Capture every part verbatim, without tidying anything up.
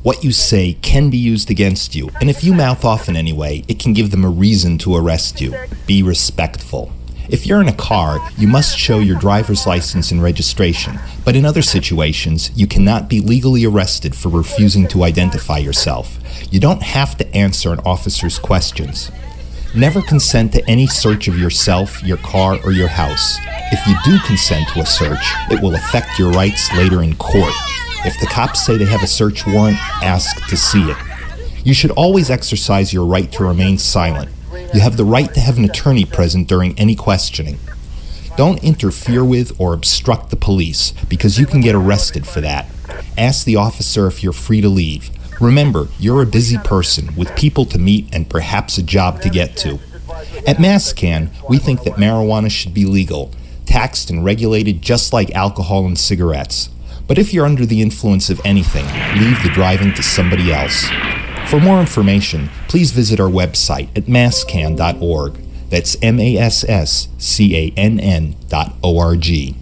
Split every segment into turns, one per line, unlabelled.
What you say can be used against you, and if you mouth off in any way, it can give them a reason to arrest you. Be respectful. If you're in a car, you must show your driver's license and registration, but in other situations, you cannot be legally arrested for refusing to identify yourself. You don't have to answer an officer's questions. Never consent to any search of yourself, your car, or your house. If you do consent to a search, it will affect your rights later in court. If the cops say they have a search warrant, ask to see it. You should always exercise your right to remain silent. You have the right to have an attorney present during any questioning. Don't interfere with or obstruct the police, because you can get arrested for that. Ask the officer if you're free to leave. Remember, you're a busy person with people to meet and perhaps a job to get to. At MassCan, we think that marijuana should be legal, taxed and regulated just like alcohol and cigarettes. But if you're under the influence of anything, leave the driving to somebody else. For more information, please visit our website at masscan dot org. That's M A S S C A N N dot O R G.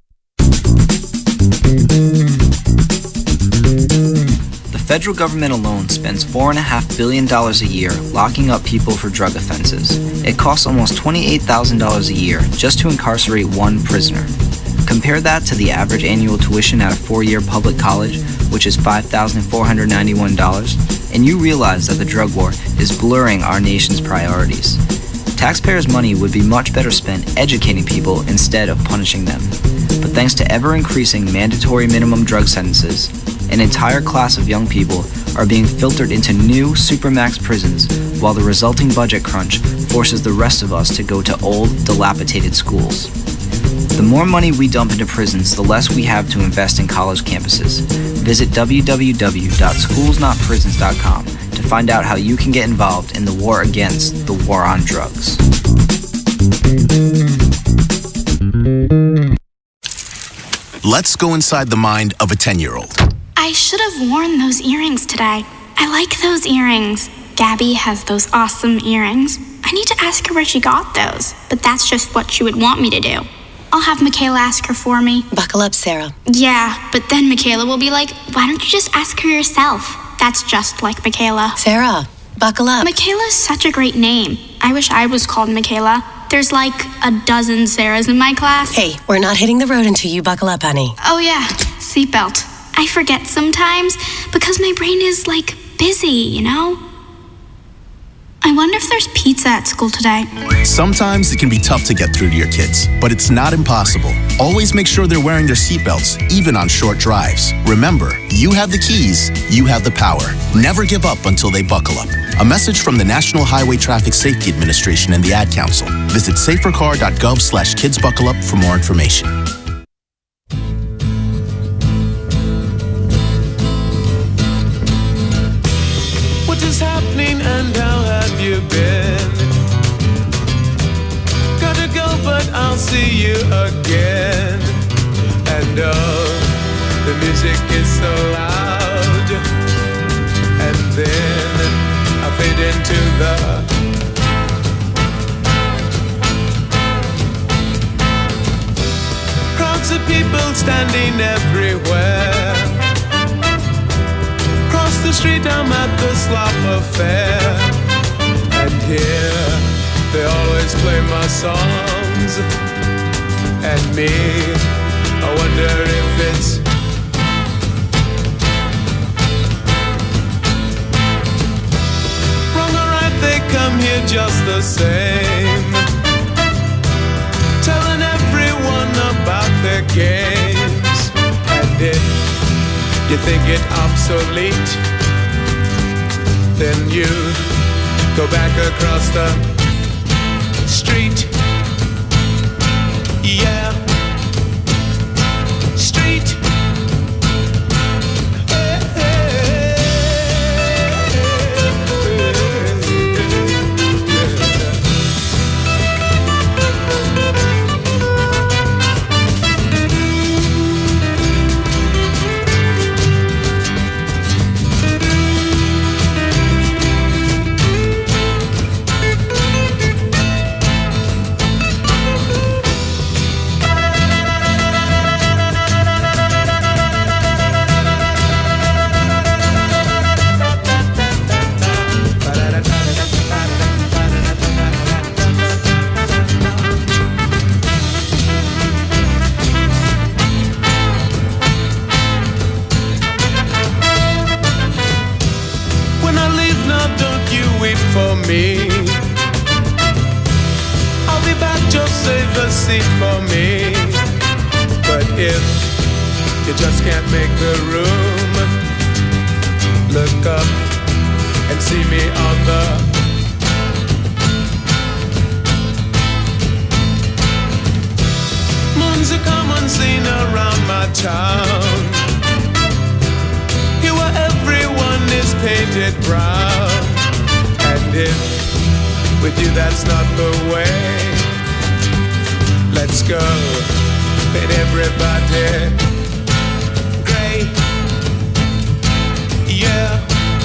The federal government alone spends four point five billion dollars a year locking up people for drug offenses. It costs almost twenty-eight thousand dollars a year just to incarcerate one prisoner. Compare that to the average annual tuition at a four-year public college, which is five thousand four hundred ninety-one dollars, and you realize that the drug war is blurring our nation's priorities. Taxpayers' money would be much better spent educating people instead of punishing them. But thanks to ever-increasing mandatory minimum drug sentences, an entire class of young people are being filtered into new supermax prisons, while the resulting budget crunch forces the rest of us to go to old, dilapidated schools. The more money we dump into prisons, the less we have to invest in college campuses. Visit w w w dot schools not prisons dot com to find out how you can get involved in the war against the war on drugs.
Let's go inside the mind of a ten-year-old.
I should have worn those earrings today. I like those earrings. Gabby has those awesome earrings. I need to ask her where she got those, but that's just what she would want me to do. I'll have Michaela ask her for me.
Buckle up, Sarah.
Yeah, but then Michaela will be like, why don't you just ask her yourself? That's just like Michaela.
Sarah, buckle up.
Michaela's such a great name. I wish I was called Michaela. There's like a dozen Sarahs in my class.
Hey, we're not hitting the road until you buckle up, honey.
Oh yeah, seatbelt. I forget sometimes because my brain is like busy, you know? I wonder if there's pizza at school today.
Sometimes it can be tough to get through to your kids, but it's not impossible. Always make sure they're wearing their seatbelts, even on short drives. Remember, you have the keys, you have the power. Never give up until they buckle up. A message from the National Highway Traffic Safety Administration and the Ad Council. Visit safercar dot gov slash kids buckle up for more information.
What is happening and how have you been? Gotta go, but I'll see you again. And oh, the music is so loud. And then I fade into the crowds of people standing everywhere. Across the street I'm at the Slop Affair, and here they always play my songs. And me, I wonder if it's wrong or right, they come here just the same, telling everyone about their games. And if you think it obsolete, then you go back across the street. Yeah, street. reserve a seat for me. But if you just can't make the room, look up and see me on the moon's a common scene around my town. Here where everyone is painted brown. And if with you that's not the way, let's go, paint everybody gray. Yeah.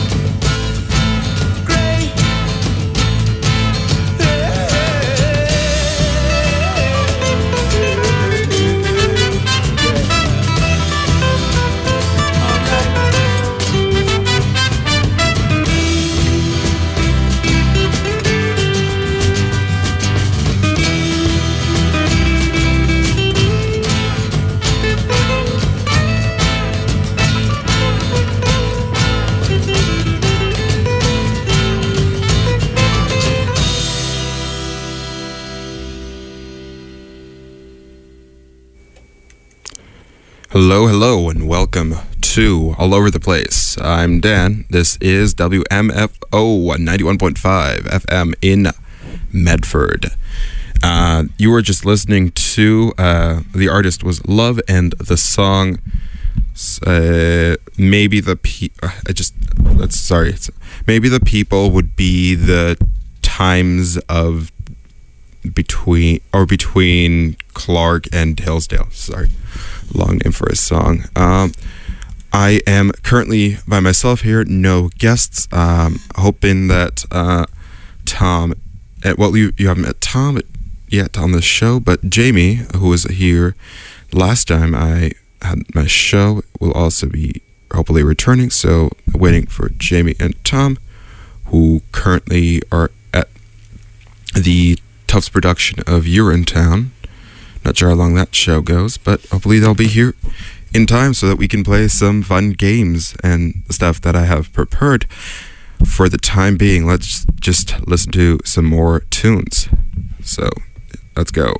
Hello, hello, and welcome to All Over the Place. I'm Dan. This is W M F O ninety-one point five F M in Medford. Uh, you were just listening to, uh, the artist was Love, and the song, uh, maybe the, pe- I just, that's, sorry, it's, maybe the people would be the times of between, or between Clark and Hillsdale, sorry. Long name for a song. Um, I am currently by myself here, no guests. Um, hoping that uh, Tom, uh, well, you, you haven't met Tom yet on the show, but Jamie, who was here last time I had my show, will also be hopefully returning. So, waiting for Jamie and Tom, who currently are at the Tufts production of Urinetown. Not sure how long that show goes, but hopefully they'll be here in time so that we can play some fun games and stuff that I have prepared. For the time being, let's just listen to some more tunes. So, let's go.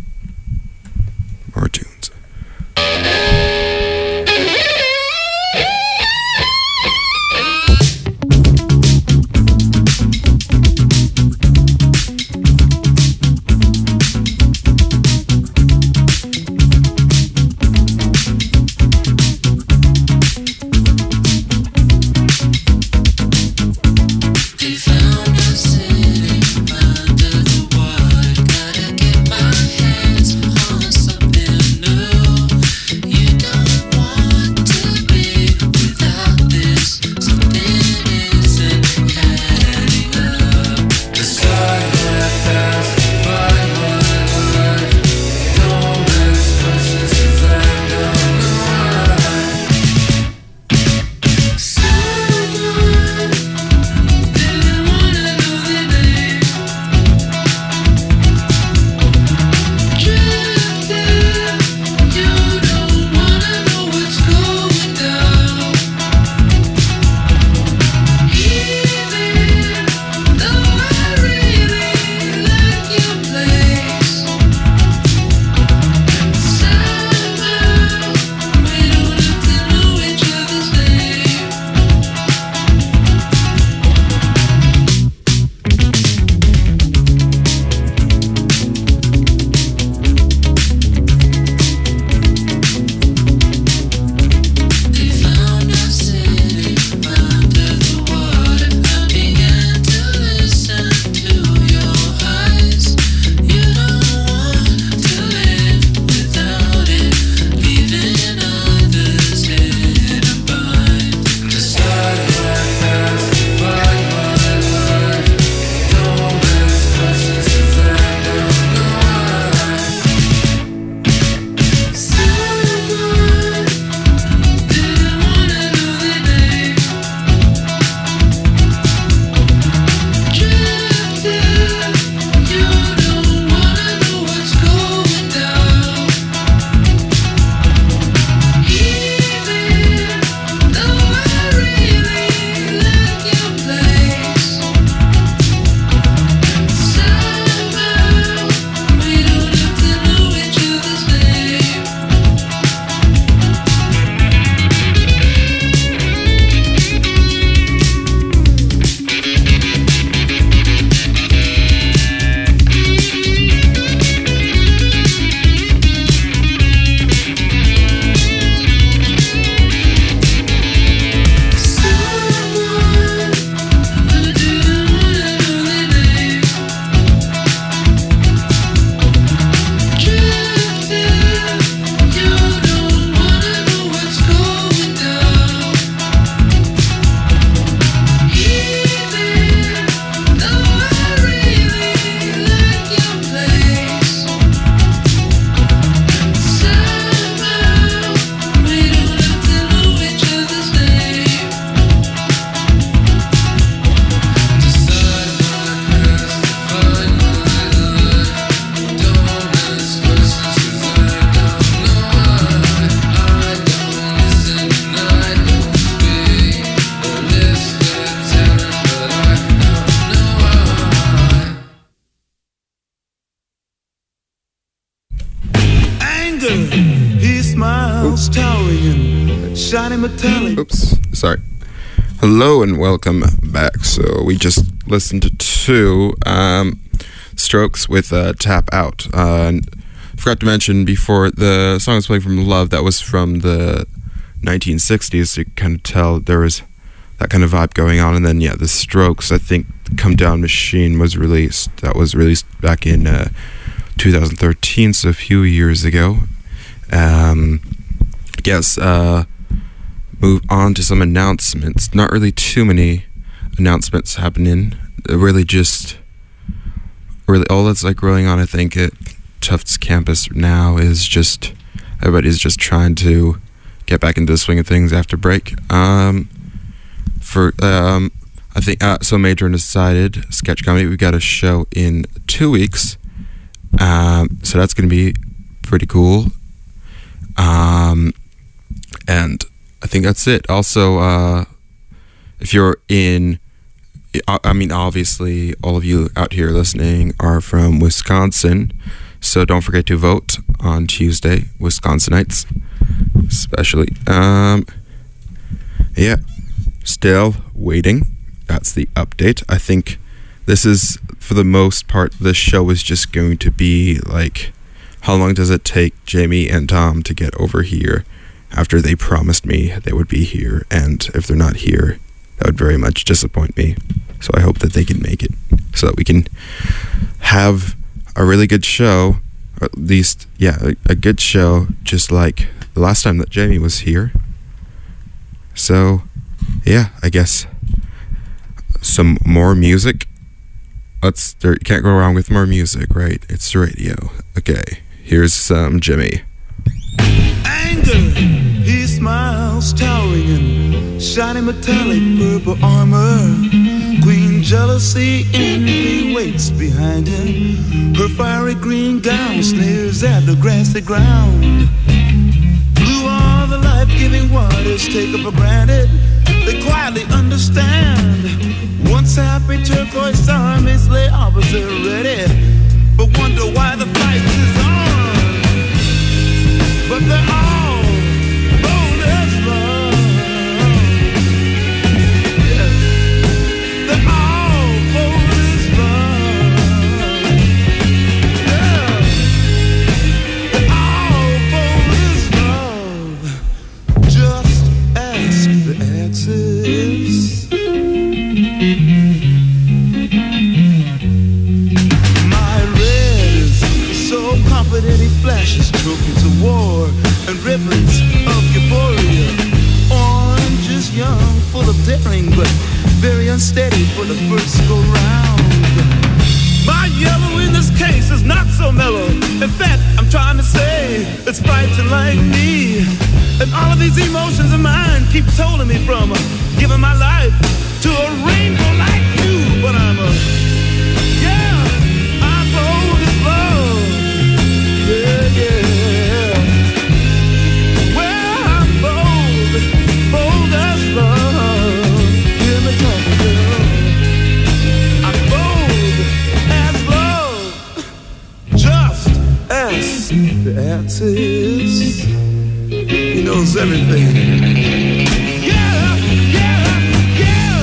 More tunes.
You don't
metallic.
Oops, sorry. Hello and welcome back. So we just listened to um, Strokes with uh, Tap Out. Uh, and forgot to mention before, the song I was playing from Love, that was from the nineteen sixties. So you can kind of tell there was that kind of vibe going on. And then, yeah, the Strokes, I think Come Down Machine was released. That was released back in uh, two thousand thirteen, so a few years ago. Um, I guess, uh, move on to some announcements. Not really too many announcements happening. Really just, really all that's like going on, I think, at Tufts campus now is just, everybody's just trying to get back into the swing of things after break. Um, for, um, I think, uh, so Major decided, sketch comedy, we've got a show in two weeks. Um, so that's going to be pretty cool. Um, and I think that's it. Also, uh, if you're in, I mean, obviously, all of you out here listening are from Wisconsin, so don't forget to vote on Tuesday, Wisconsinites, especially. Um, yeah, still waiting. That's the update. I think this is, for the most part, this show is just going to be like, how long does it take Jamie and Tom to get over here after they promised me they would be here? And if they're not here, that would very much disappoint me. So I hope that they can make it so that we can have a really good show, or at least, yeah, a, a good show, just like the last time that Jamie was here. So, yeah, I guess some more music. Let's, there, you can't go wrong with more music, right? It's the radio. Okay, here's some Jimmy.
Anger, he smiles, towering in shiny metallic purple armor. Queen jealousy, envy waits behind him. Her fiery green gown sneers at the grassy ground. Blue are the life-giving waters taken for granted. They quietly understand. Once happy turquoise armies lay opposite ready, but wonder why the fight is on. But they're all bold as love. Yeah. They're all bold as love. Yeah. They're all bold as love. Just ask the answers. Confident he flashes trophies of war and ribbons of euphoria. Orange is young, full of daring, but very unsteady for the first go round. My yellow in this case is not so mellow. In fact, I'm trying to say it's fighting like me. And all of these emotions of mine keep tolling me from giving my life to a rainbow like you. But I'm a, yeah, I'm bold as love. Yeah, yeah. Well, I'm bold, bold as love. Hear me talk, girl. I'm bold as love. Just ask the answers. He knows everything. Yeah, yeah, yeah.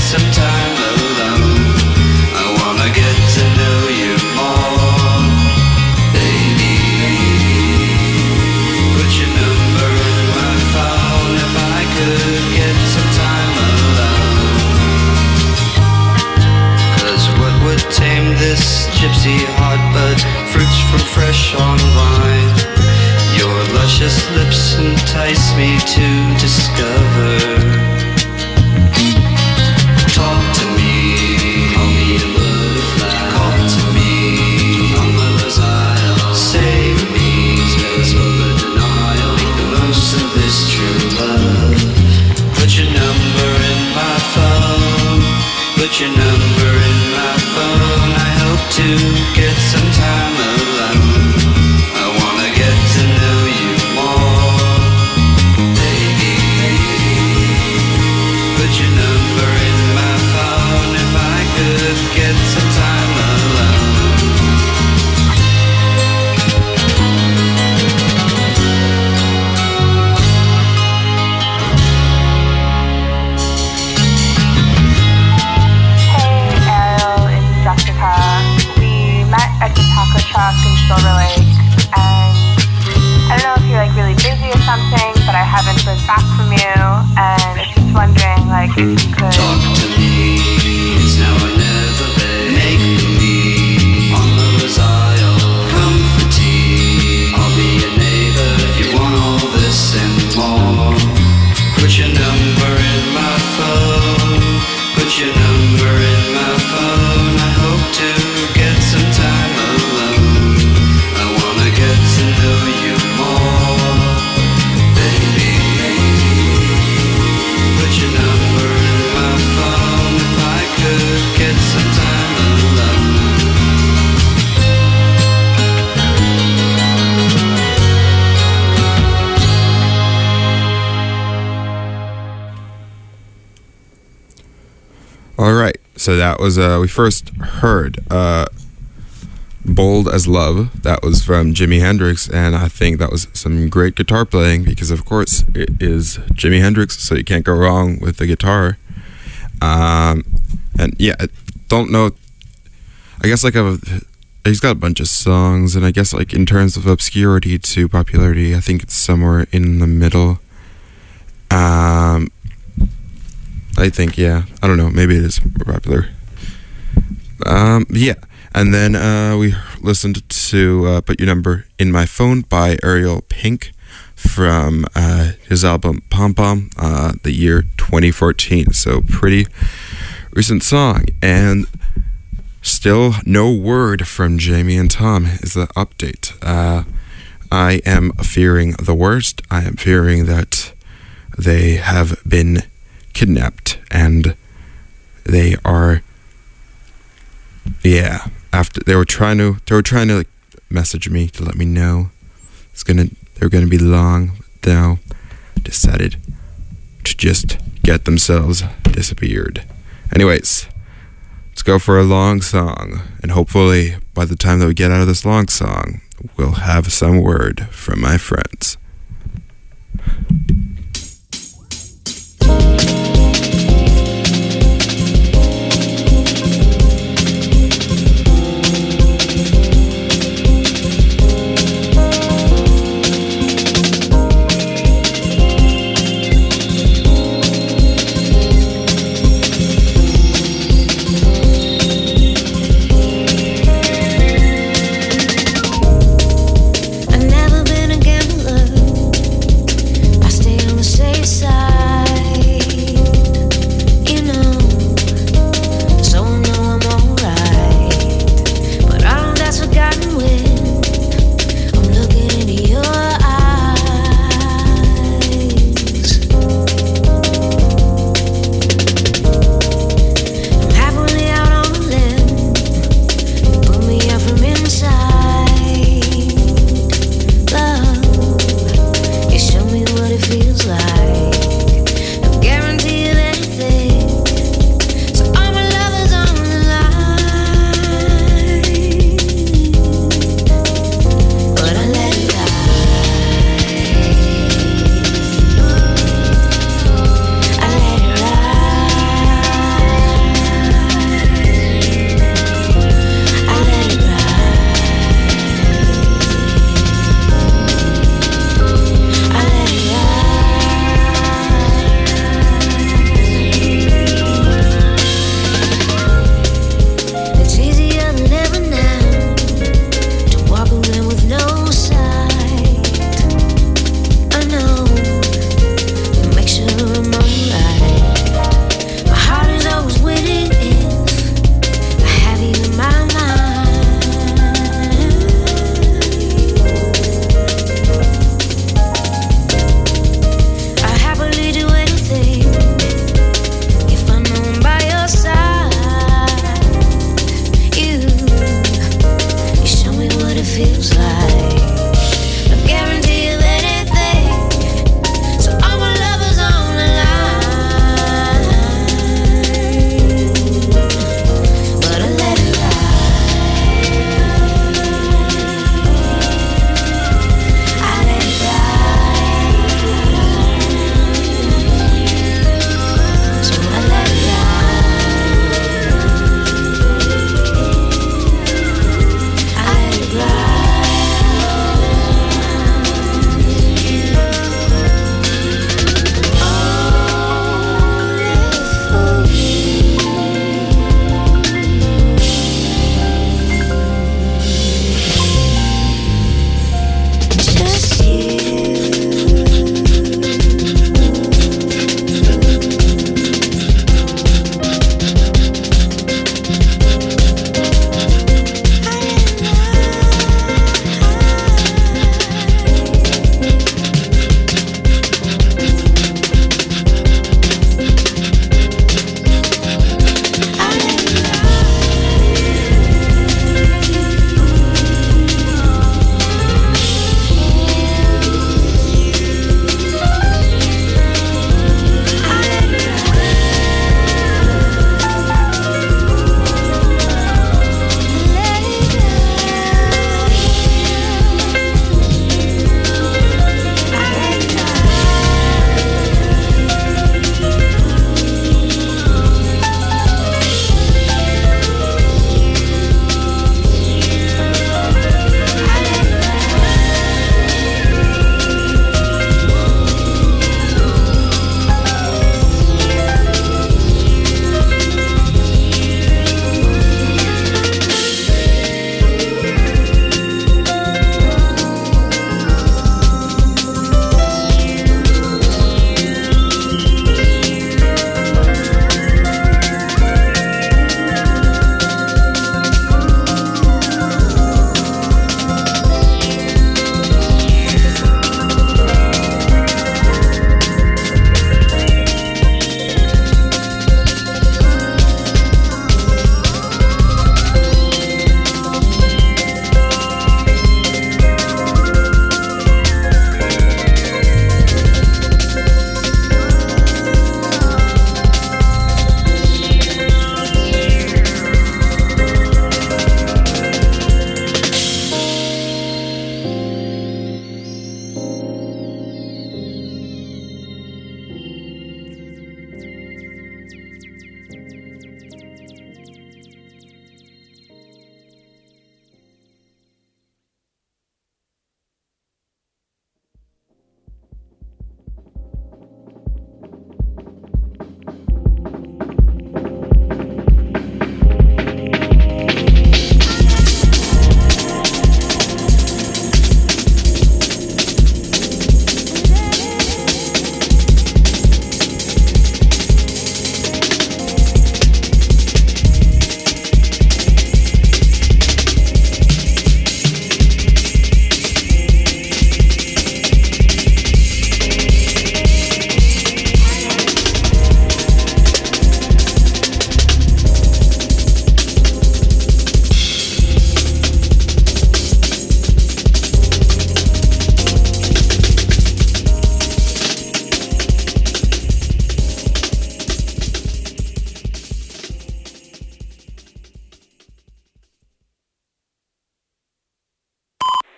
some time alone. I wanna get to know you more, baby. Put your number in my phone if I could get some time alone. Cause what would tame this gypsy heart but fruits from fresh on vine? Your luscious lips entice me to discover. Talk to me, call me a butterfly. Call to me, on the desire. Save me, spare us over denial. Make the most of this true love. Put your number in my phone. Put your number in my phone. I hope to get some time alone. I wanna get to know you more, baby. Put your number in my phone if I could get some time alone.
Hey Ariel, it's Jessica. We met at the taco truck in Silver Lake, and I don't know if you're like really busy or something, but I haven't heard back from you, and I'm just wondering like if you could
Talk to me, it's now or never, babe. Make believe, on the I'll come for tea. I'll be your neighbor if you want all this and more. Put your number in my phone. Put your number in my phone. I hope to get some time alone. I wanna get to know you more, baby. Put your number in my phone if I could get some time alone.
All right, so that was uh we first heard uh Bold as Love. That was from Jimi Hendrix, and I think that was some great guitar playing because of course it is Jimi Hendrix, so you can't go wrong with the guitar. Um and yeah, I don't know, I guess like a, he's got a bunch of songs, and I guess like in terms of obscurity to popularity, I think it's somewhere in the middle. Um I think, yeah. I don't know. Maybe it is popular. Um, yeah. And then uh, we listened to uh, Put Your Number in My Phone by Ariel Pink from uh, his album Pom Pom, uh, the year twenty fourteen. So pretty recent song. And still no word from Jamie and Tom is the update. Uh, I am fearing the worst. I am fearing that they have been kidnapped and they are yeah after they were trying to they were trying to like, message me to let me know it's gonna they're gonna be long, but now decided to just get themselves disappeared. Anyways, let's go for a long song, and hopefully by the time that we get out of this long song we'll have some word from my friends.
I've never been a gambler.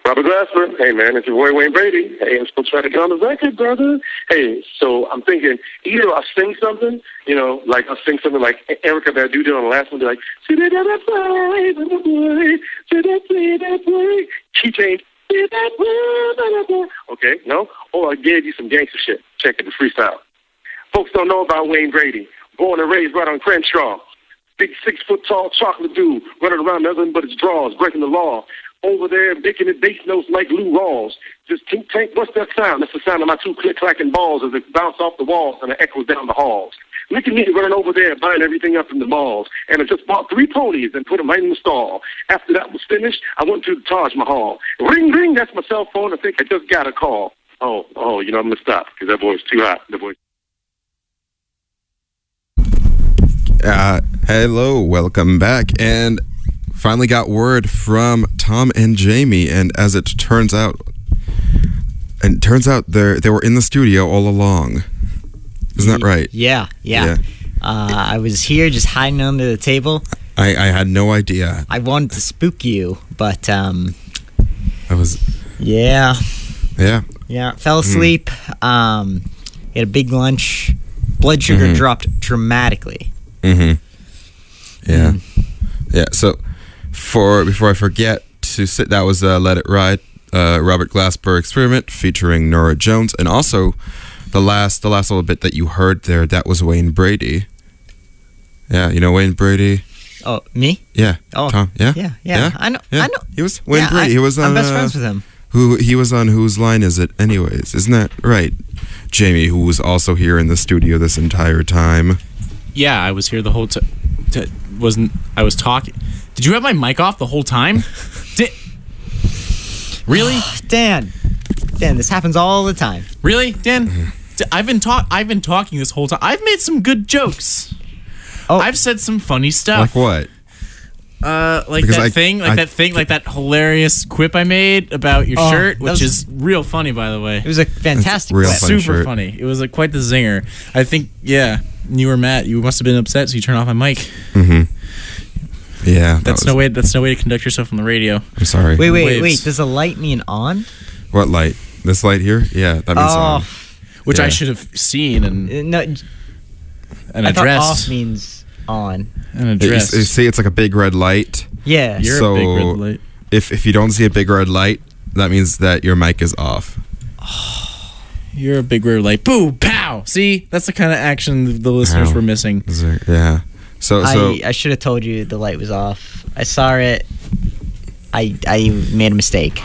Robert Glasper, hey man, it's your boy Wayne Brady. Hey, I'm still trying to get on the record, brother. Hey, so I'm thinking either I'll sing something, you know, like I'll sing something like Erica Badu did on the last one, be like, see that that play, that play, see that play, that play. Key change, see that play, that play. Okay, no? Or I gave you some gangster shit. Check it, the freestyle. Folks don't know about Wayne Brady. Born and raised right on Crenshaw. Big six foot tall chocolate dude running around nothing but his drawers, breaking the law. Over there, making it bass notes like Lou Rawls. Just tink tank, what's that sound? That's the sound of my two click clacking balls as it bounce off the walls and it echoes down the halls. Look at me running over there, buying everything up in the malls. And I just bought three ponies and put them right in the stall. After that was finished, I went to the Taj Mahal. Ring, ring, that's my cell phone. I think I just got a call. Oh, oh, you know, I'm going to stop because that boy's too hot. The boy.
Uh, hello, welcome back. And finally got word from Tom and Jamie, and as it turns out, and it turns out they they were in the studio all along. Isn't that right?
Yeah, yeah.
Yeah.
Uh, I was here just hiding under the table.
I, I had no idea.
I wanted to spook you, but um,
I was.
yeah,
Yeah.
yeah. Fell asleep. Um, had a big lunch. Blood sugar
Mhm.
dropped dramatically.
Mm-hmm. Yeah. Yeah. So, for before I forget to sit, that was uh, "Let It Ride," uh, Robert Glasper Experiment featuring Nora Jones, and also the last the last little bit that you heard there, that was Wayne Brady. Yeah, you know Wayne Brady.
Oh, me?
Yeah.
Oh,
Tom. Yeah.
yeah, yeah. I know.
Yeah.
I know.
He was Wayne
Yeah,
Brady.
I-
he was on.
I'm best
uh,
friends with him.
Who he was on? Whose line is it? Anyways, isn't that right? Jamie, who was also here in the studio this entire time.
Yeah, I was here the whole time. T- wasn't I was talking? Did you have my mic off the whole time? Did really,
Dan? Dan, this happens all the time.
really, Dan? D- I've been talk. I've been talking this whole time. I've made some good jokes.
Oh,
I've said some funny stuff.
Like what?
Uh, like
Because
that
I-
thing, like
I-
that thing, like that hilarious quip I made about your
Oh,
shirt,
that
which
was-
is real funny, by the way.
It was a fantastic.
real
clip.
funny
Super
shirt.
funny. It was like quite the zinger. I think, yeah, you were mad. You must have been upset, so you turned off my mic.
Mm-hmm. Yeah. that
That's
was-
no way. That's no way to conduct yourself on the radio.
I'm sorry.
Wait, wait,
Waves.
wait. Does the light mean on?
What light? This light here? Yeah, that means
Oh.
on.
Which
Yeah.
I should have seen and
Uh, No,
and
I thought
addressed.
off means on.
and
You,
addressed.
you see, it's like a big red light.
Yeah.
You're
so
a big red light.
if if you don't see a big red light, that means that your mic is off.
You're a big red light. Boo! Pow! See, that's the kind of action the listeners
Ow.
were missing.
Is there- yeah. So so
I, I should have told you the light was off. I saw it. I I made a mistake.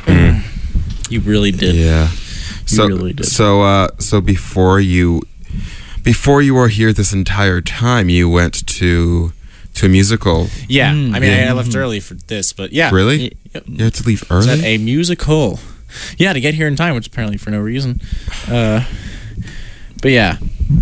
You really did.
yeah. So
really did.
so uh so before you before you were here this entire time, you went to to a musical.
Yeah.
Mm.
I mean, I,
Yeah.
I left early for this, but yeah.
Really?
Yep.
You had to leave
Is that
early?
a musical? Yeah, to get here in time, which apparently for no reason. Uh, but yeah.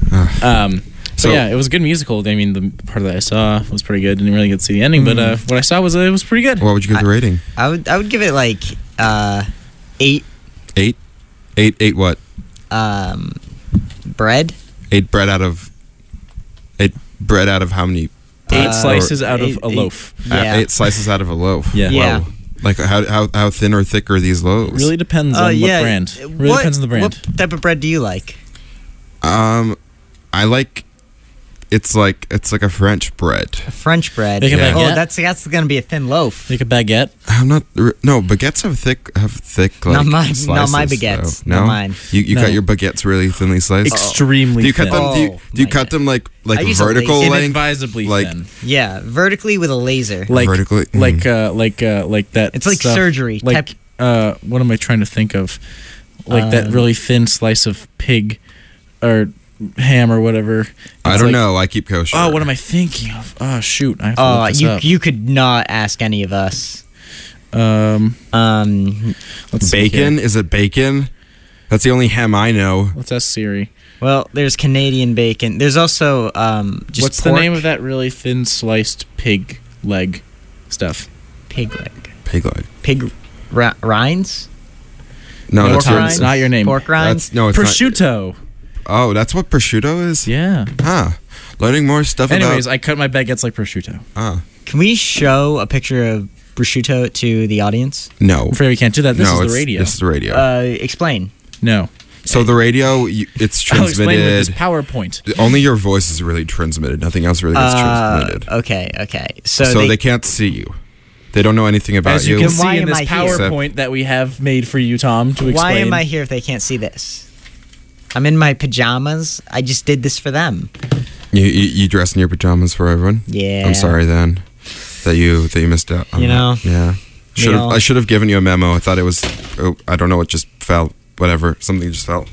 Um,
So-
so yeah, it was a good musical. I mean, the part that I saw was pretty good. Didn't really get to see the ending, but uh, what I saw was uh, it was pretty good.
What would you give the rating?
I would I would give it like uh eight
Eight? Eight eight what?
um bread.
Eight bread out of eight bread out of how many?
Eight
Uh,
slices out of
eight-
a
eight-
loaf.
Uh,
Yeah.
eight slices out of a loaf.
Yeah.
Yeah.
Whoa. Like how how how thin or thick are these loaves?
Really depends
Oh
on
yeah.
what brand. Really
What-
depends on the brand.
What type of bread do you like?
Um, I like. It's like it's like a French bread.
A French bread.
Like a
Yeah.
Oh,
baguette?
that's that's gonna be a thin loaf.
Like a baguette.
I'm not. No, baguettes have thick have thick like
Not mine-
slices.
not my
though.
baguettes.
No,
Not mine.
You you
No.
cut your baguettes really thinly sliced.
Extremely
Do you cut
thin.
them? Do you,
Oh,
do you
my
cut them like like
I use a
vertical
laser.
length?
Inadvisably
like-
thin.
Yeah, vertically with a laser.
Like
Vertically- mm.
like uh like uh like that.
It's like
stuff.
surgery
Like
type-
uh, what am I trying to think of? Like that
Um,
really thin slice of pig or ham or whatever.
I
It's
don't
like-
know. I keep kosher.
Oh, what am I thinking of? Oh shoot! I have to
Oh,
look this
you
up.
you could not ask any of us.
Um,
Um,
let's see
bacon?
here.
Is it bacon? That's the only ham I know.
Let's ask Siri.
well, there's Canadian bacon. There's also um just
What's
pork,
the name of that really thin sliced pig leg stuff?
pig leg,
Pig leg.
pig ri- rinds,
No,
Pork
that's your,
rinds? Not your name.
pork rinds.
That's no. It's
Prosciutto.
Not, oh, that's what prosciutto is.
Yeah.
Huh. Learning more stuff
Anyways,
about.
I cut my baguettes like prosciutto.
Ah.
Can we show a picture of prosciutto to the audience?
No.
I'm afraid we can't do that. This
no,
is
it's,
the radio.
This is the radio.
Uh, explain.
No.
So the radio, you- it's
I'll explain with this
transmitted.
PowerPoint.
Only your voice is really transmitted. Nothing else really gets
Uh,
transmitted.
okay, okay. So,
So,
they,
they, can't see you. They don't know anything about
As you
you.
can
Then why
see in
am
this
I here?
PowerPoint that we have made for you, Tom, to explain.
why am I here if they can't see this? I'm in my pajamas. I just did this for them.
You, you you dress in your pajamas for everyone.
Yeah.
I'm sorry then that you that you missed out. on
You
that.
know,
Yeah. Should have
all-
I should have given you a memo. I thought it was. Oh, I don't know. It just fell. Whatever. Something just fell.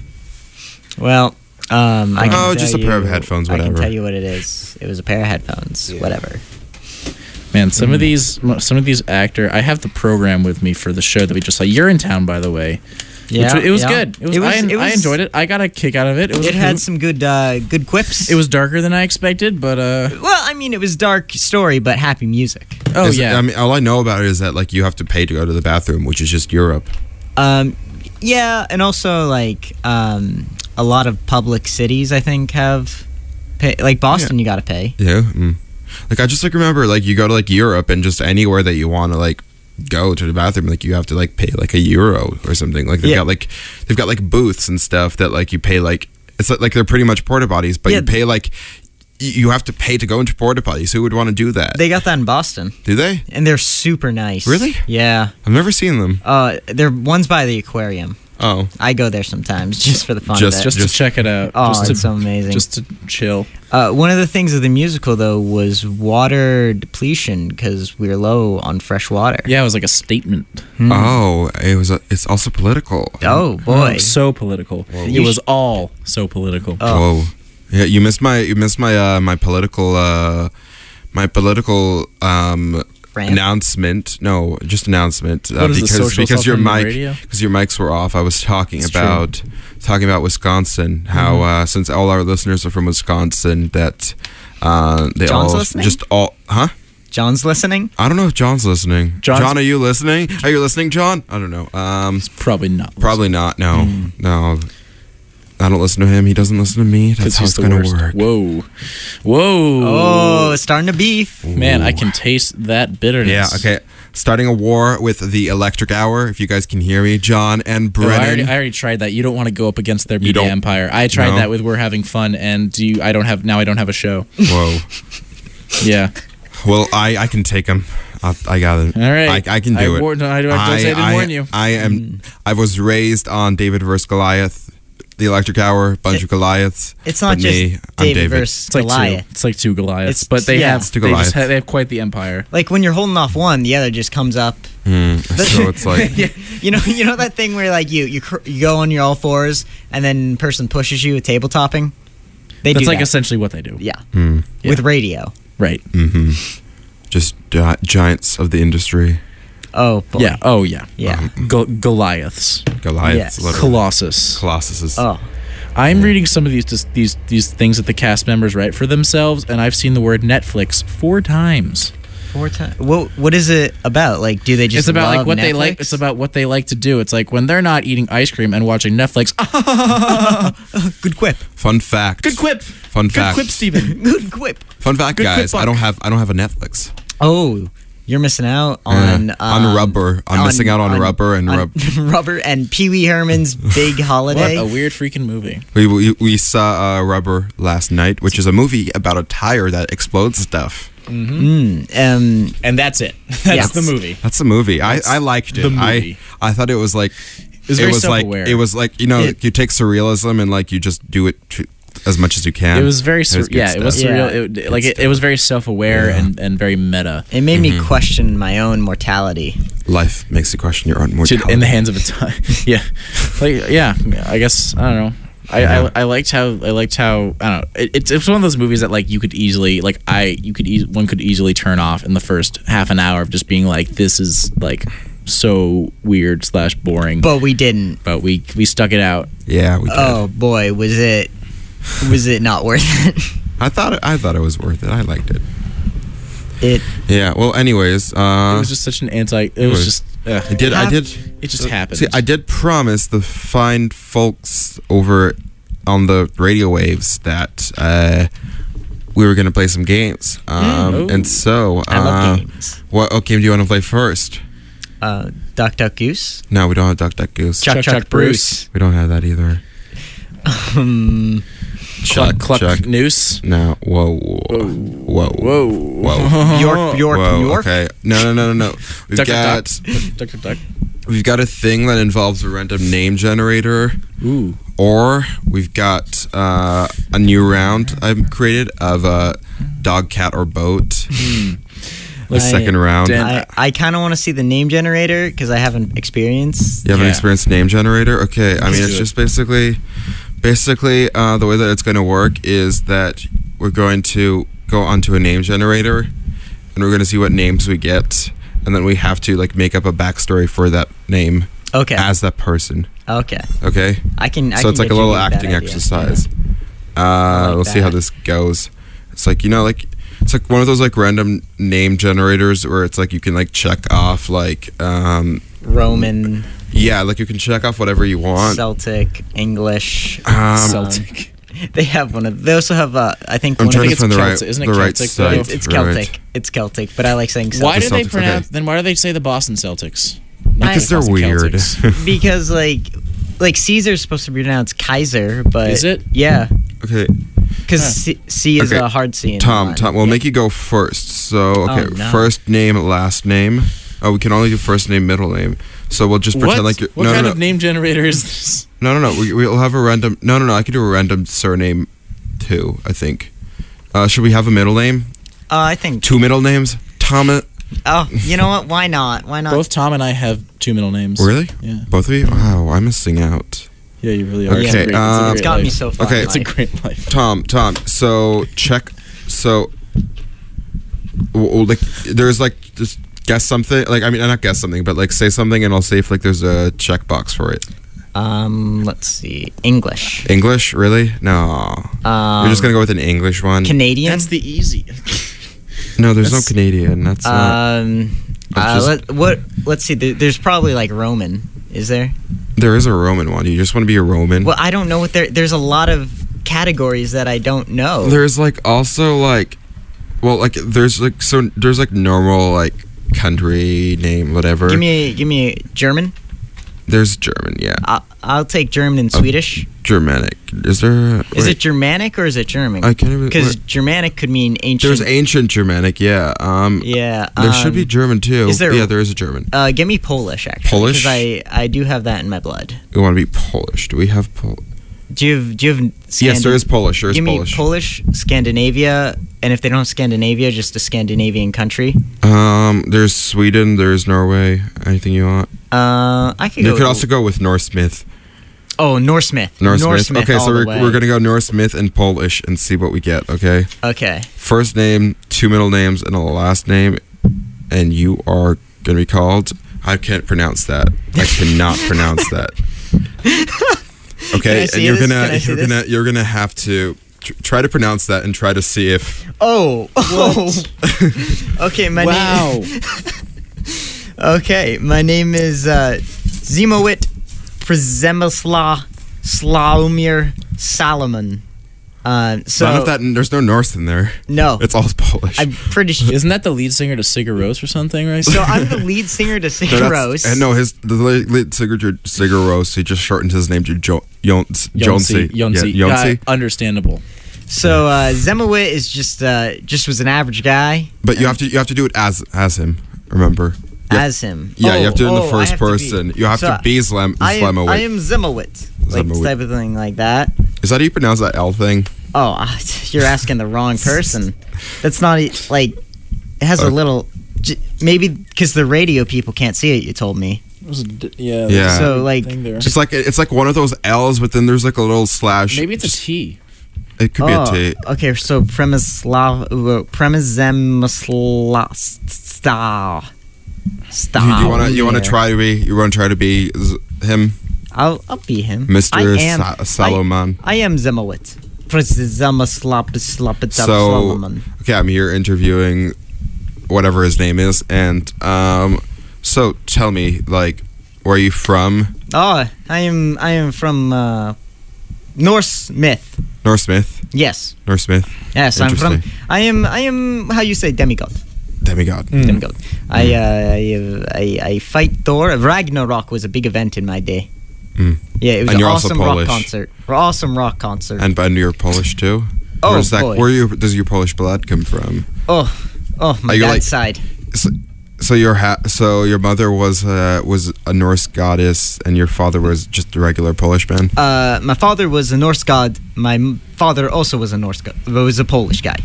Well, um, I can
Oh,
tell
just a pair of
you-
headphones,
I can
whatever.
tell you what it is. It was a pair of headphones. Whatever.
Man, some
Mm.
of these, some of these actor. I have the program with me for the show that we just saw. You're in town, by the way.
Yeah,
Which, it was
yeah.
good. It was.
It was-
I, en-
it
I
was-
enjoyed it. I got a kick out of it. It was.
It had some good, uh, good quips.
It was darker than I expected, but uh.
Well, I mean, it was dark story, but happy music.
Oh
Is-
yeah.
I mean, all I know about it is that like you have to pay to go to the bathroom, which is just Europe.
Um, yeah, and also like um, a lot of public cities, I think, have pay. Like Boston, you got to pay.
Yeah. Mm. Like I just like remember like you go to like Europe and just anywhere that you want to like go to the bathroom, like you have to like pay like a euro or something. Like they've
Yeah.
got like they've got like booths and stuff that like you pay like it's like, like they're pretty much porta potties, but
Yeah.
you pay like y- you have to pay to go into porta potties. Who would want to do that?
They got that in Boston,
Do they?
and they're super nice.
Really?
Yeah.
I've never seen them.
Uh, they're one's by the aquarium.
Oh,
I go there sometimes just for the fun
Just-
of it.
just,
just-
to check it out.
Oh,
just
it's
to,
so amazing.
Just to chill.
Uh, one of the things of the musical though was water depletion because we were low on fresh water.
Yeah, it was like a statement.
oh, it was. A, it's also political.
Oh boy.
Oh, so political. It
You
was
sh-
all so political.
Oh.
Whoa. Yeah, you missed my you missed my uh my political uh my political um
Rant?
announcement. No, just announcement. Uh,
What is the
because
social
because your
stuff on the
mic
radio?
because your mics were off. I was talking
It's
about talking about Wisconsin. How
Mm-hmm.
uh, since all our listeners are from Wisconsin, that uh, they
John's
all
listening?
just all huh.
John's listening.
I don't know if John's listening.
John's-
John, are you listening? Are you listening, John? I don't know. Um,
Probably not.
probably not. No,
Hmm.
no. I don't listen to him. He doesn't listen to me. That's
Because
how
he's
it's
the
gonna
worst.
work.
Whoa. Whoa.
Oh, it's starting to beef.
Man, I can taste that bitterness.
Yeah, okay. Starting a war with the Electric Hour, if you guys can hear me, John and
No, I, already,
Brennan.
I already tried that. You don't want to go up against their
You
media
don't-
empire. I tried
No.
that with We're Having Fun, and you, I don't have now. I don't have a show.
Whoa.
Yeah.
Well, I, I can take him. I, I got it.
All right.
I, I can do
I
it.
warned- I don't- don't say I didn't warn you.
I am. I was raised on David versus Goliath, the Electric Hour, bunch of Goliaths.
It's not
but
just
me, I'm
David
David.
versus
It's like
Goliath.
two. It's like two Goliaths,
It's-
but they
yeah.
have
It's
two
they, just
Goliaths.
have, they have quite the empire.
Like when you're holding off one, the other just comes up.
Hmm, so it's like
Yeah, you know, you know that thing where like you you, cr- you go on your all fours and then person pushes you with table topping. They
That's
do
like
that.
essentially what they do.
yeah.
hmm,
with radio.
Right.
hmm just gi- giants of the industry.
Oh boy.
Yeah. Oh yeah.
Yeah.
Go- Goliaths.
Goliaths.
Yes.
literally.
Colossus.
Colossuses.
Oh.
I'm reading some of these just these these things that the cast members write for themselves, and I've seen the word Netflix four times.
Four times. What what is it about? Like, do they just?
It's about like
love
what they
Netflix?
like. It's about what they like to do. It's like when they're not eating ice cream and watching Netflix.
Good quip.
Fun fact.
Good quip.
Fun
Good
fact.
quip, Steven.
Good quip.
Fun fact,
Good
guys.
quip
I don't
buck.
have. I don't have a Netflix.
Oh, you're missing out on
Yeah. On
um,
rubber. I'm missing out on rubber and
on
rub-
rubber and Pee Wee Herman's Big
What
Holiday.
a weird freaking movie.
We, we we saw uh, Rubber last night, which is a movie about a tire that explodes stuff.
Mm, um,
And that's it. That's
Yes.
the movie.
That's a movie. I,
That's
I liked it.
the movie.
I I thought it was like
It was very
like
self-aware.
it was like you know
It-
you take surrealism and like you just do it to, as much as you can.
It was very sur-
good
yeah. It was
stuff.
Yeah.
surreal. It, like it, it was very self-aware
Yeah.
and, and very meta.
it made
Mm-hmm.
me question my own mortality.
Life makes you question your own
To-
mortality.
in the hands of a time. Yeah, like yeah. I guess I don't know. I,
Yeah.
I, I liked how I liked how I don't know. It, it's it's one of those movies that like you could easily like I you could eas one could easily turn off in the first half an hour of just being like this is like so weird slash boring.
But we didn't.
But we we stuck it out.
yeah, we did.
Oh boy, was it was it not worth it?
I thought it, I thought it was worth it. I liked it.
It
Yeah. Well, anyways, uh,
It was just such an anti. It was
was-
just. Ugh.
I did. I did.
It just happened.
See, I did promise the fine folks over on the radio waves that uh, we were gonna play some games. Um,
Mm.
and so,
I love
uh,
games.
What, what game do you want to play first?
Uh, Duck Duck Goose.
No, we don't have Duck Duck Goose.
Chuck Chuck, Chuck Bruce.
We don't have that either.
Um,
Chuck
Cluck
Chuck
Noose.
No. Whoa. Whoa. Whoa.
Whoa.
Whoa.
Bjork, Bjork,
Whoa,
Bjork.
Okay. No, no, no, no, no. We've
Duck,
got
duck, duck. Duck, duck, duck.
we've got a thing that involves a random name generator.
Ooh.
Or we've got uh, a new round I've created of uh, dog, cat, or boat. The
I-
second round.
I, I kind of want to see the name generator because I haven't experienced.
You haven't
Yeah.
experienced name generator? Okay, I mean,
Let's
it's
do
just basically, basically, uh, the way that it's going to work is that we're going to go onto a name generator, and we're going to see what names we get, and then we have to like make up a backstory for that name
Okay.
as that person.
Okay.
Okay.
I can. I
so
can
it's like
get
a
you
little
with that
acting
idea.
exercise. Uh,
like
we'll see how
that.
this goes. It's like you know, like it's like one of those like random name generators where it's like you can like check off like um
Roman,
yeah, like you can check off whatever you want.
Celtic, English.
Um,
Celtic.
They have one of. They also have. Uh, I think.
I'm
one
trying
of
to
it's
find the right,
Celtic, isn't it
the right
Celtic, though?
site.
It's, it's
right.
Celtic. It's Celtic, but I like saying Celtic.
Why do they
Celtics,
pronounce?
okay.
Then why do they say the Boston Celtics? Not
Because
the
they're
Boston
weird.
Celtics.
Because like, like Caesar's supposed to be pronounced Kaiser, but
Is it?
Yeah,
Okay,
because C, C is
Okay.
a hard C. In
Tom,
Latin.
Tom, we'll
Yeah.
make you go first. So, okay,
Oh, no.
first name, last name. Oh, we can only do first name, middle name. So we'll just pretend
What?
like you're.
what
no,
kind
no,
of
no.
name generator is this?
No, no, no. We, we'll have a random. No, no, no. I can do a random surname, too. I think. Uh, should we have a middle name?
Uh, I think.
Two middle names. Thomas.
Oh, you know what? Why not? Why not?
Both Tom and I have two middle names.
Really?
Yeah.
Both of you? Wow, I'm missing out.
Yeah, you really are.
Okay,
It's a great,
um,
it's
It's got me so far.
Okay.
in
It's a
life.
great life.
Tom, Tom. So check. So, w- w- like, there's like just guess something. Like, I mean, not guess something, but like say something, and I'll see if like there's a checkbox for it.
Um, let's see. English.
English, really? No.
Um,
You're just gonna go with an English one.
Canadian.
That's the easy.
no, there's no
that's-
Canadian. That's not.
Um,
That's
uh,
just-
let, what? Let's see. There, there's probably like Roman. Is there?
There is a Roman one. You just want to be a Roman.
Well, I don't know what there. There's a lot of categories that I don't know.
There's like also like, well, like there's like so there's like normal like country name whatever.
Give me, give me a German.
There's German, yeah.
I'll, I'll take German and Swedish.
Germanic. Is there?
Is
wait.
it Germanic or is it German?
I can't even.
Because
wait.
Germanic could mean ancient.
There's ancient Germanic, yeah. Um,
Yeah.
there should
um,
be German too.
is there-
Yeah, there is a German.
Uh, give me Polish actually.
Polish?
Because I, I do have that in my blood.
We want to be Polish. Do we have Pol?
Do you have, do you have
Yes, there
Scandi-
is Polish. There is
Give
Polish.
me Polish, Scandinavia, and if they don't have Scandinavia, just a Scandinavian country.
Um, there's Sweden. There's Norway. Anything you want?
Uh, I could
You
go.
could also go with Norse Myth.
Oh, Norse Myth.
Norse,
Norse
Myth.
Myth.
Okay,
all
so
the
we're,
way.
we're gonna go Norse Myth and Polish and see what we get. Okay.
Okay.
First name, two middle names, and a last name, and you are gonna be called. I can't pronounce that. I cannot pronounce that.
Can
Okay,
I
and
see
you're
this?
gonna
Can I see
you're
this?
gonna you're gonna have to tr- try to pronounce that and try to see if.
Oh. Oh. Okay, my
Wow.
name. Okay, my name is uh, Zimowit Przemysław Slawomir Salomon. Uh, so
None of that. There's no Norse in there.
No.
It's all Polish.
I'm pretty sure.
Isn't that the lead singer to Sigur Rós or something, right?
So I'm the lead singer to
No,
Sigur
that's-
Rós.
and no, his the lead lead singer to Sigur Rós. He just shortened his name to jo- Jons Jonsi.
Yonsi.
Yeah, Yonsi.
Yeah, understandable.
So uh, Zemowit is just uh, just was an average guy.
But you have to you have to do it as as him. Remember. You have-
As him.
Yeah, you have to do it in
Oh,
the
oh, I
first
have to be-
person. You have
So
to be Slam
I am,
Slamowit.
I am Zemowit. Like
Zemowit.
type of thing like that.
Is that how you pronounce that L thing?
Oh, uh, you're asking the wrong person. That's not e- like it has a
Okay.
little. j- Maybe because the radio people can't see it. You told me.
Yeah.
Yeah.
So like,
It's like it's like one of those L's, but then there's like a little slash.
Maybe it's a T.
It could
oh,
be a T.
okay. So Premislav, Premizemislav Star. Star.
You, you wanna you wanna try to be you wanna try to be z- him,
I'll I'll be him.
Mister
I am,
Sa- Salomon.
I, I am Zemowit. Premizemislav Slapit
So
Salomon.
okay, I'm here interviewing whatever his name is, and um, so tell me, like, where are you from?
Oh, I am I am from uh, Norse myth.
Norse myth.
Yes.
Norse myth.
Yes, I'm from.
Interesting.
I am. I am. How you say demigod?
Demigod.
Demigod. I, uh, I, I I fight Thor. Ragnarok was a big event in my day.
Mm.
Yeah, it was
And
an
you're also
awesome rock
Polish.
concert. Awesome rock concert.
And and you're Polish too.
Oh,
Where's that,
boy.
Where you, does your Polish blood come from?
oh, oh, my
Are you
dad's
like-
side.
So, so your ha- so your mother was uh, was a Norse goddess, and your father was just a regular Polish man.
Uh, my father was a Norse god. My m- father also was a Norse god. Was a Polish guy.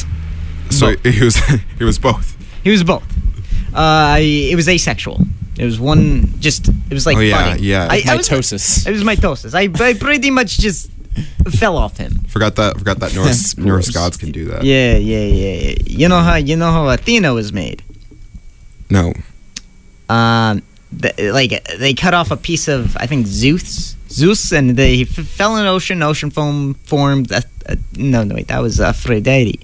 So
both.
he was he was both.
He was both. Uh, I, it was asexual. It was one. Just it was like
Oh, yeah,
budding.
yeah.
I, I was,
Mitosis.
it was mitosis. I, I pretty much just fell off him.
Forgot that forgot that Norse
That's
Norse
gross.
gods can do that.
Yeah, yeah, yeah, yeah. You know how you know how Athena was made.
No.
Um, the, like they cut off a piece of I think Zeus, Zeus, and they f- fell in the ocean. Ocean foam formed. A, a, no, no, wait, that was Aphrodite.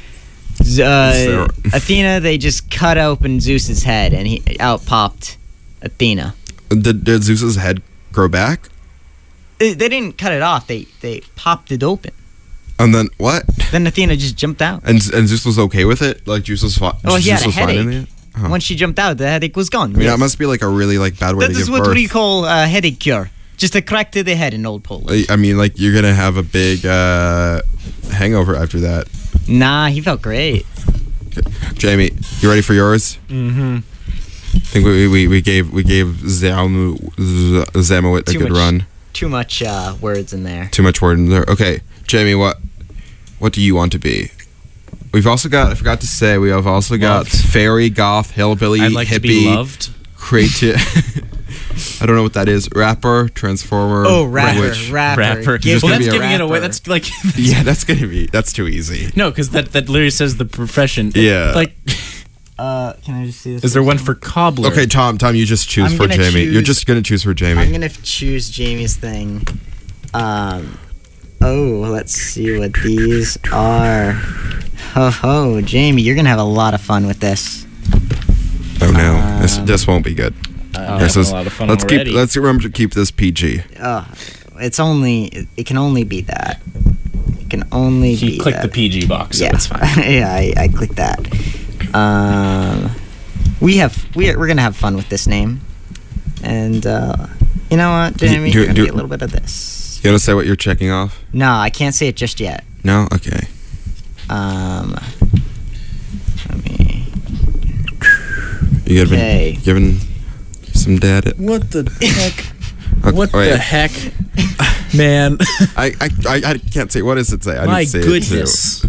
Z- Uh,
Sarah.
Athena, they just cut open Zeus's head, and he out popped Athena.
Did, did Zeus's head grow back?
They, they didn't cut it off. They they popped it open.
And then what?
Then Athena just jumped out.
And and Zeus was okay with it? Like Zeus was fine.
Oh, he
Zeus
had a
was fine in
headache.
it? Huh.
Once she jumped out, the headache was gone.
I mean,
Yes.
that must be like a really like bad way
That
to
is
give
what
birth.
we call a headache cure. Just a crack to the head in Old Polish.
I mean, like you're gonna have a big uh, hangover after that.
Nah, he felt great.
Jamie, you ready for yours?
Mm-hmm.
I think we we, we gave we gave Zamu, Z- Zamowit a
Too
good
much-
run.
Too much uh, words in there.
Too much word in there. Okay, Jamie, what what do you want to be? We've also got I forgot to say we have also got
Loved.
fairy, goth, hillbilly,
I'd like
hippie,
to be loved.
creative. I don't know what that is. Rapper, transformer.
Oh, rapper,
witch.
rapper.
Rapper.
Give-
Just
Well,
gonna
that's
be a
giving it away.
rapper.
That's like
Yeah, that's gonna be that's too easy.
no, because that that literally says the profession.
Yeah.
Like,
Uh, can I just see this?
is there one for cobbler?
Okay, Tom, Tom, you just choose
I'm
for
gonna
Jamie. You're
choose-
just gonna choose for Jamie.
I'm gonna f- choose Jamie's thing. Um, oh, let's see what these are. Ho ho, Jamie, you're gonna have a lot of fun with this.
Oh no, this
Um,
this won't be good.
I'm
This
having
is-
a lot of fun
let's
already.
keep let's remember to keep this P G.
Uh, it's only it, it can only be that. It can only
He
be
clicked
that.
the P G box, so
Yeah,
it's fine.
yeah, I, I clicked that. Um, we have we are, we're gonna have fun with this name, and uh, you know what, Jamie,
do-
you're gonna
do-
get a little bit of this.
You wanna say what you're checking off?
No, I can't say it just yet.
No, okay.
Um, let me.
You giving
Okay.
giving some data?
What the heck?
Okay,
What
wait.
the heck, man?
I, I I I can't say. What does it say? I
My
didn't say
goodness.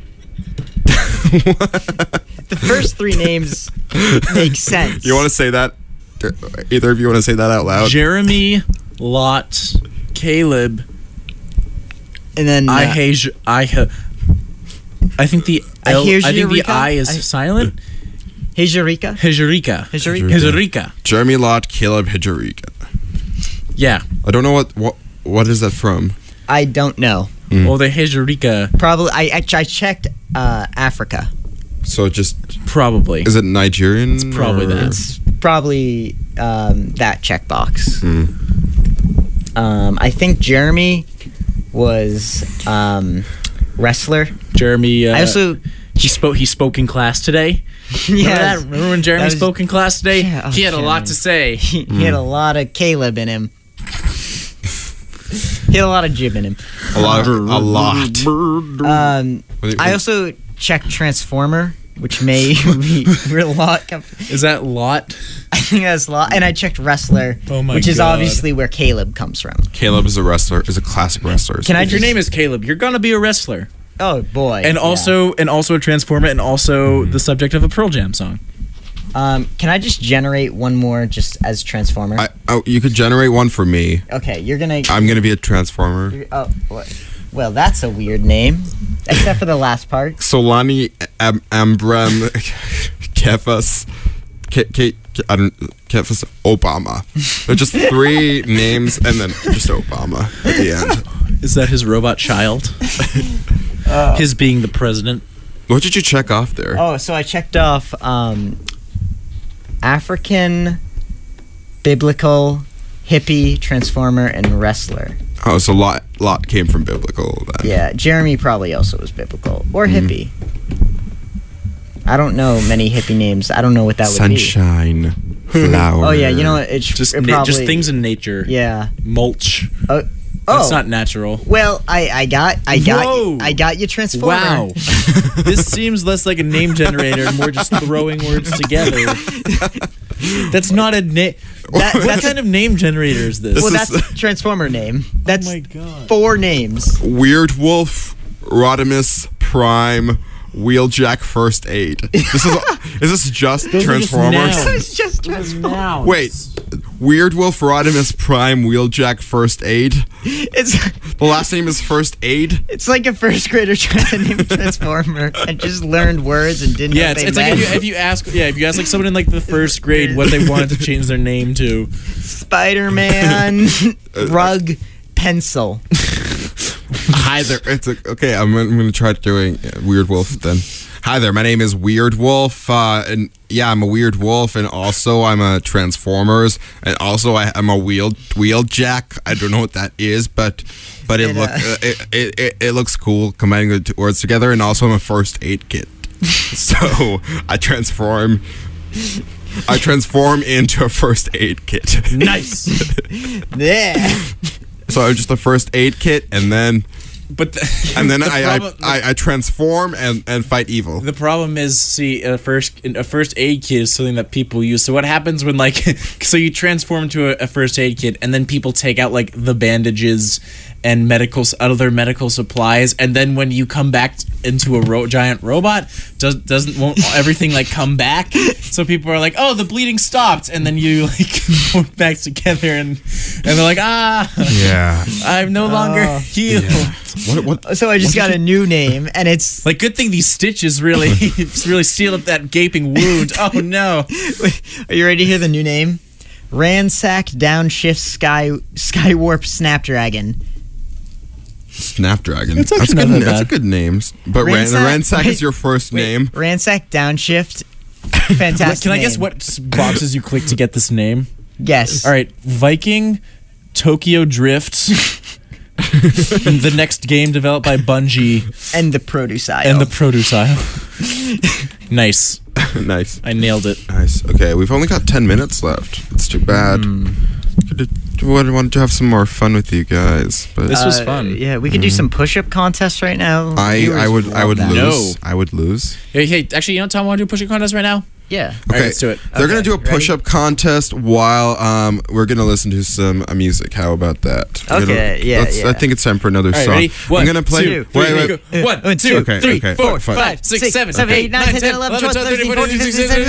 The first three names make sense.
it too. You want to say that? Either of you want to say that out loud?
Jeremy, Lot, Caleb.
And then
I
uh,
hate. I ha- I think the
I
L,
hear
I think the
Eureka.
I is
I-
silent.
Hejurika.
Hejurika.
Hejurika.
Hejurika.
Jeremy Lott, Caleb Hijurika.
Yeah.
I don't know what what what is that from.
I don't know.
Mm.
Well, the Hejurika
Probably. I I, I checked uh, Africa.
So just
probably.
is it Nigerian? It's
probably that.
It's probably um, that checkbox.
Mm.
Um, I think Jeremy was um, wrestler.
Jeremy. Uh,
I also
he spoke. He spoke in class today. Remember
Yes.
that? Remember when Jeremy
That was-
spoke in class today?
Yeah, oh,
he had a lot to say.
he, he had a lot of Caleb in him. He had a lot of jib in him.
A lot. A lot.
Um,
What do you-
I also checked Transformer, which may be real lot.
Is that Lot?
I think that's a lot. And I checked wrestler,
Oh my
which is
God.
obviously where Caleb comes from.
Caleb is a wrestler. Is a classic wrestler.
Can I
If your
just-
name is Caleb, you're gonna be a wrestler,
Oh boy!
and
yeah.
also and also a transformer, and also
Mm-hmm.
the subject of a Pearl Jam song.
um, can I just generate one more just as Transformer?
I, oh, you could generate one for me.
okay, you're gonna.
I'm gonna be a transformer.
you're- oh, what? Well, that's a weird name, except for the last part.
Solani Am- Ambram Kefas Ke- Ke- Ke- I don't Kefas Obama. They're just three names and then just Obama at the end.
Is that his robot child? His being the president.
What did you check off there?
Oh, so I checked off um, African, biblical, hippie, transformer, and wrestler.
Oh, so a lot, lot came from biblical then.
Yeah, Jeremy probably also was biblical. Or
Mm.
hippie. I don't know many hippie names. I don't know what that would
Sunshine, flower.
be. Oh, yeah, you know what? It's
Just,
it
na-
probably,
just things in nature.
Yeah.
Mulch.
Uh,
That's
oh.
not natural.
Well, I, I got I got
Whoa.
I got you Transformer.
Wow. This seems less like a name generator and more just throwing words together. That's not a name.
That,
What
that's
kind of name generator is this?
well, that's a Transformer name. That's
oh my god.
four names.
Weird Wolf, Rodimus Prime, Wheeljack First Aid. This is is this just
Those are just
Transformers?
nouns.
It's just Transformers.
Wait, Weird Wolf, Rodimus Prime, Wheeljack First Aid.
It's
The last name is First Aid.
it's like a first grader trying to name a Transformer and just learned words and didn't
Yeah,
know
it's,
what
it's
they
like if you,
meant.
if you ask, yeah, if you ask like someone in like the first grade what they wanted to change their name to.
Spider-Man rug pencil.
Hi there. It's a, okay. I'm, I'm gonna try doing uh, Weird Wolf then. Hi there. My name is Weird Wolf, uh, and yeah, I'm a Weird Wolf, and also I'm a Transformers, and also I, I'm a wheel Wheeljack. I don't know what that is, but but it
It,
look
uh,
uh, it, it, it it looks cool combining the two words together, and also I'm a first aid kit. So I transform. I transform into a first aid kit.
Nice.
Yeah.
So I'm just a first aid kit, and then
But the,
and then
the
I,
problem-
I I I transform and and fight evil.
The problem is, see, a first a first aid kit is something that people use. So what happens when like, so you transform to a, a first aid kit, and then people take out like the bandages and medical other medical supplies, and then when you come back into a ro- giant robot, does doesn't won't everything like come back? So people are like, oh, the bleeding stopped, and then you like go back together, and and they're like, ah,
Yeah.
I'm no longer
Oh.
healed.
What what?
So I just got a new name, and it's
Like, good thing these stitches really really seal up that gaping wound. Oh no!
Are you ready to hear the new name? Ransack Downshift Sky Skywarp Snapdragon.
Snapdragon.
It's
That's
actually
good.
not that
That's a
bad.
good name. But Ran- the
Ransack-
Ransack
wait,
is your first
Wait,
name.
Ransack Downshift. Fantastic.
Can I guess
name.
what s- boxes you click to get this name?
Guess.
All right, Viking, Tokyo Drift, the next game developed by Bungie,
And the produce aisle.
and the produce aisle. Nice,
Nice.
I nailed it.
Nice. Okay, we've only got ten minutes left. It's too bad. Could I wanted to have some more fun with you guys, but
This was
Uh,
fun.
Yeah, we could do some push-up contests right now.
I
Viewers
I would I
love
would
that.
lose.
No.
I would lose.
Hey, hey, actually, you know, Tom, want to do a push-up contest right now?
Yeah.
All
Okay,
right, let's do it.
They're gonna
Okay,
do a
ready?
push-up contest while um we're gonna listen to some uh, music. How about that? We're gonna-
Okay, yeah,
let's- I
yeah.
think it's time for another
All right,
song.
ready? One,
I'm gonna play.
two,
wait,
three,
wait.
Go. One,
One,
two,
okay,
three,
okay,
four,
fine.
five, six,
Six,
seven,
seven,
eight,
eight, nine,
nine,
ten,
ten,
eleven,
eleven,
twelve,
twelve, thirteen, fourteen, fifteen, sixteen,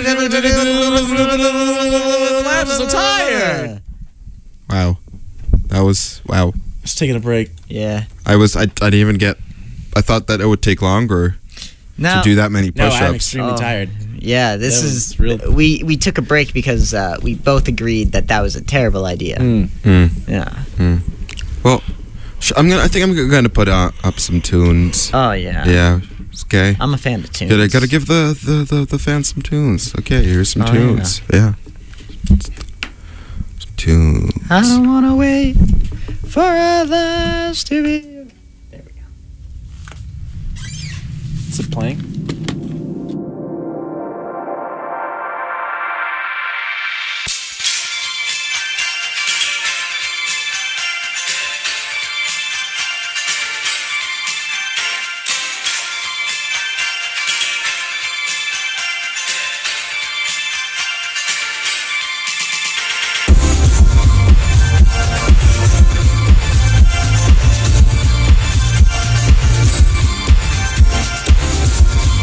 I'm so tired.
Wow, that was wow.
Just taking a break.
Yeah.
I was I, I didn't even get. I thought that it would take longer
No.
to do that many
No,
push-ups.
I'm extremely
Oh.
tired.
Yeah, this
That
is
was real-
we we took a break because uh, we both agreed that that was a terrible idea.
Mm.
Hmm.
Yeah.
Well, sh- I'm gonna. I think I'm gonna put uh, up some tunes.
Oh yeah.
Yeah. It's okay.
I'm a fan of tunes.
Gotta, gotta give the, the, the, the fans some tunes. Okay, here's some
Oh,
tunes. Yeah. Some tunes.
I don't wanna wait for others to be. There we go.
Is it playing?
Thank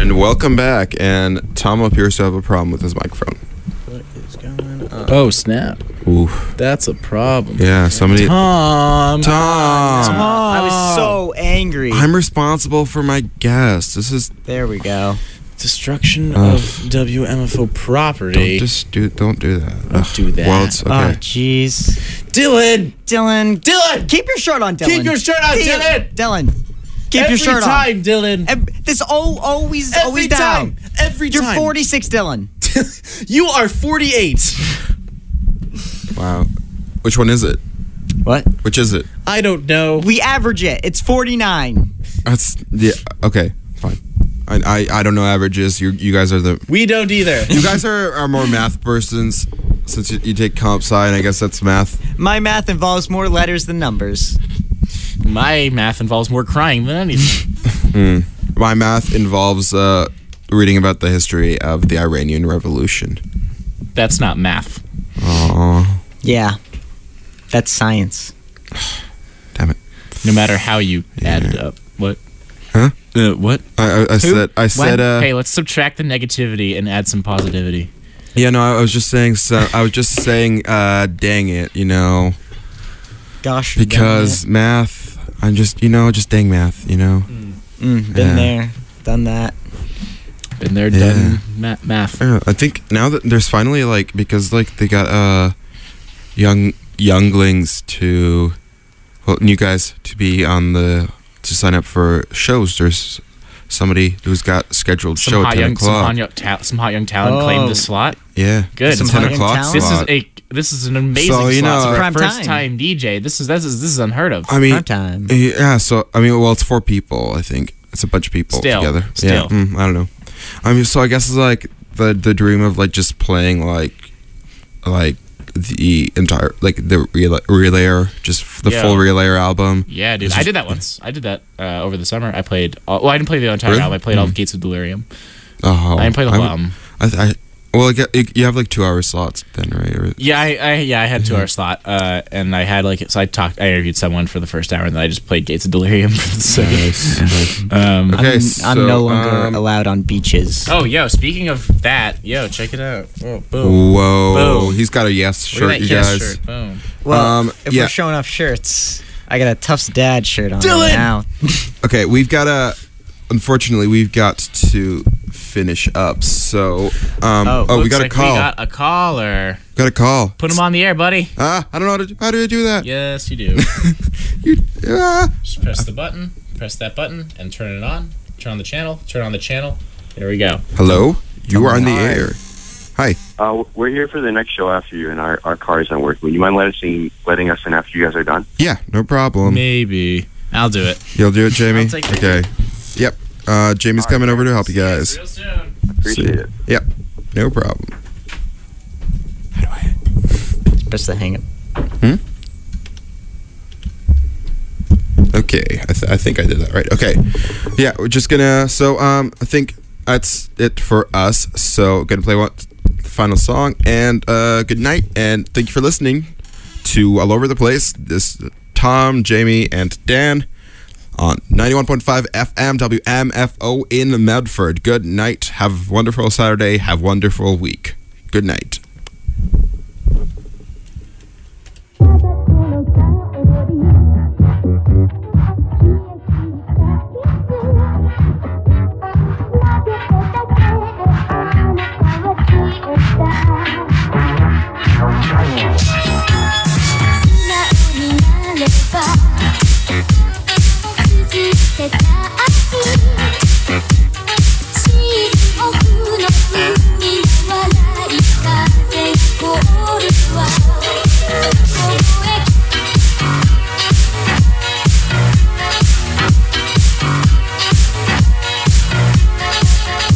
And welcome back. And Tom appears to have a problem with his microphone.
What is going on? Oh, snap.
Oof.
That's a problem.
Yeah, somebody.
Tom.
Tom.
Tom. I was so angry.
I'm responsible for my guest. This is.
There we go.
Destruction
Ugh.
of W M F O property.
Don't just do. Don't do that.
Don't
Ugh.
do that.
Well, it's okay.
Oh, jeez.
Dylan.
Dylan.
Dylan.
Keep your shirt on, Dylan.
Keep your shirt on, Dylan.
Dylan. Keep
Every
your shirt
time,
on.
Dylan.
Ev- This all always
Every
always
time.
down.
Every
You're
time.
forty-six, Dylan.
You are forty-eight.
Wow. Which one is it?
What?
Which is it?
I don't know.
We average it. It's forty-nine.
That's yeah. Okay, fine. I I, I don't know averages. You you guys are the.
We don't either.
You guys are, are more math persons since you, you take comp sci, and I guess that's math.
My math involves more letters than numbers.
My math involves more crying than anything.
Mm. My math involves uh, reading about the history of the Iranian Revolution.
That's not math.
Oh.
Yeah. That's science.
Damn it.
No matter how you add it up. What?
Huh?
Uh, what?
I, I, I said I said. Uh,
hey, let's subtract the negativity and add some positivity.
Yeah, no, I was just saying. So, I was just saying. Uh, dang it, you know.
Gosh.
Because math. I'm just, you know, just dang math, you know.
Mm. Mm, been
Yeah.
there, done that.
Been there,
Yeah.
done ma- math.
Yeah, I think now that there's finally like because like they got uh young younglings to well new guys to be on the to sign up for shows. There's somebody who's got scheduled
Some
show
hot
at ten
young, some
o'clock.
hot young, ta- some hot young talent
Oh.
claimed this slot.
Yeah,
Good.
It's a
Some
ten
hot young
o'clock
talent?
This is
slot.
a this is an amazing
So, you
slot.
know-
For a
Prime
first
time.
time D J. This is this is this is unheard of.
I mean,
Prime time.
yeah. So I mean, well, it's four people. I think it's a bunch of people
Still,
together.
still.
Yeah, mm, I don't know. I mean, so I guess it's like the the dream of like just playing like like the entire like the relay, relayer, just f- the
Yeah.
full relayer album.
Yeah, dude.
It's
I
just-
did that once. I did that uh, over the summer. I played. All, well, I didn't play the entire
Really?
album. I played all
Mm.
the Gates of Delirium.
Oh,
I didn't play the whole
I'm-
album.
I, I well, I get, you you have like two hour slots then, right? Or,
Yeah, I, I yeah I had two hour slot, uh, and I had like so I talked. I interviewed someone for the first hour, and then I just played Gates of Delirium for the second.
Nice, nice.
Um,
Okay,
I'm,
so,
I'm no longer
um,
allowed on beaches.
Oh, yo! Speaking of that, yo, check it out. Oh, boom.
Whoa,
Boom.
he's got a yes
Look
shirt,
at that
you
yes
guys.
shirt. Boom.
Well,
um,
if
yeah.
we're showing off shirts, I got a Tufts Dad shirt on
Dylan!
now.
Okay, we've got to. Unfortunately, we've got to finish up. So, um,
Oh,
oh, we
Looks
got a
like
call.
We got a caller.
got a call.
Put him on the air, buddy.
Ah, I don't know how to do, how do I do that.
Yes, you do.
You, ah.
Just press the button. Press that button and turn it on. Turn on the channel. Turn on the channel. There we go.
Hello, you are on the
Hi.
air. Hi.
Uh, we're here for the next show after you, and our, our car is not working. Would you mind letting us in, letting us in after you guys are done?
Yeah, no problem.
Maybe. I'll do it.
You'll do it, Jamie.
I'll take it.
Okay. Yep. Uh, Jamie's coming over to help you guys.
Real soon.
Appreciate
See.
it.
Yep. No problem. How do I?
Press the hang up.
Okay, I, th- I think I did that right. Okay, yeah, we're just gonna. So, um, I think that's it for us. So, gonna play one the final song, and uh, good night, and thank you for listening to All Over the Place. This is Tom, Jamie, and Dan on ninety-one point five F M W M F O in Medford. Good night. Have a wonderful Saturday. Have a wonderful week. Good night.